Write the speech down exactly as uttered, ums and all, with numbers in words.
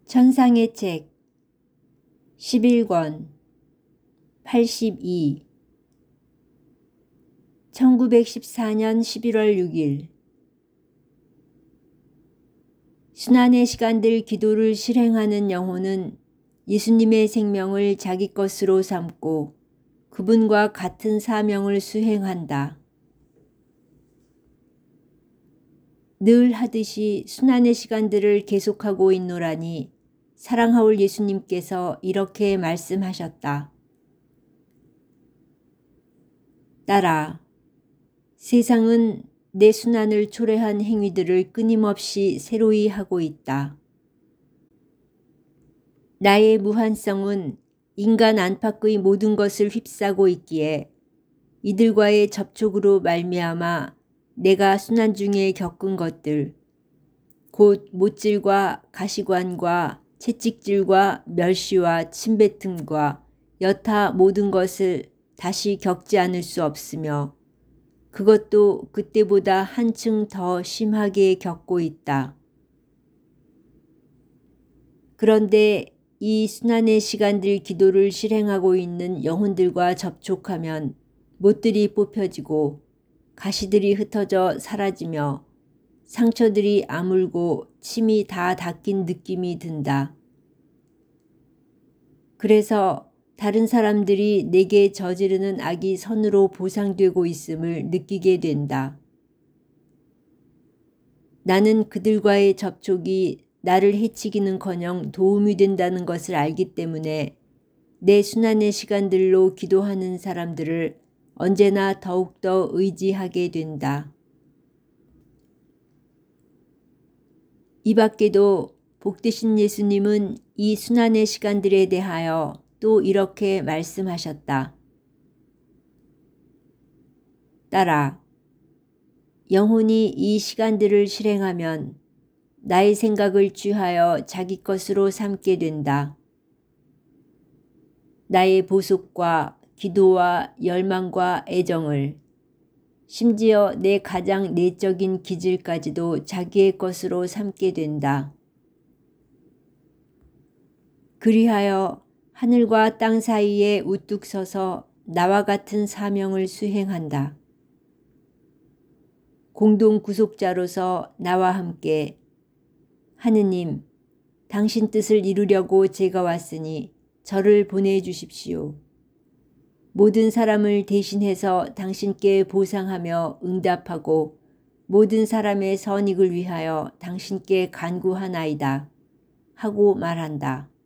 천상의 책 십일 권 팔십이 천구백십사 년 십일월 육일 순환의 시간들 기도를 실행하는 영혼은 예수님의 생명을 자기 것으로 삼고 그분과 같은 사명을 수행한다. 늘 하듯이 순환의 시간들을 계속하고 있노라니 사랑하올 예수님께서 이렇게 말씀하셨다. 딸아, 세상은 내 순환을 초래한 행위들을 끊임없이 새로이 하고 있다. 나의 무한성은 인간 안팎의 모든 것을 휩싸고 있기에 이들과의 접촉으로 말미암아 내가 순환 중에 겪은 것들, 곧 못질과 가시관과 채찍질과 멸시와 침뱉음과 여타 모든 것을 다시 겪지 않을 수 없으며 그것도 그때보다 한층 더 심하게 겪고 있다. 그런데 이 순환의 시간들 기도를 실행하고 있는 영혼들과 접촉하면 못들이 뽑혀지고 가시들이 흩어져 사라지며 상처들이 아물고 침이 다 닦인 느낌이 든다. 그래서 다른 사람들이 내게 저지르는 악이 선으로 보상되고 있음을 느끼게 된다. 나는 그들과의 접촉이 나를 해치기는커녕 도움이 된다는 것을 알기 때문에 내 순환의 시간들로 기도하는 사람들을 언제나 더욱더 의지하게 된다. 이 밖에도 복되신 예수님은 이 순환의 시간들에 대하여 또 이렇게 말씀하셨다. 딸아, 영혼이 이 시간들을 실행하면 나의 생각을 취하여 자기 것으로 삼게 된다. 나의 보속과 기도와 열망과 애정을, 심지어 내 가장 내적인 기질까지도 자기의 것으로 삼게 된다. 그리하여 하늘과 땅 사이에 우뚝 서서 나와 같은 사명을 수행한다. 공동 구속자로서 나와 함께 하느님, 당신 뜻을 이루려고 제가 왔으니 저를 보내주십시오. 모든 사람을 대신해서 당신께 보상하며 응답하고 모든 사람의 선익을 위하여 당신께 간구하나이다 하고 말한다.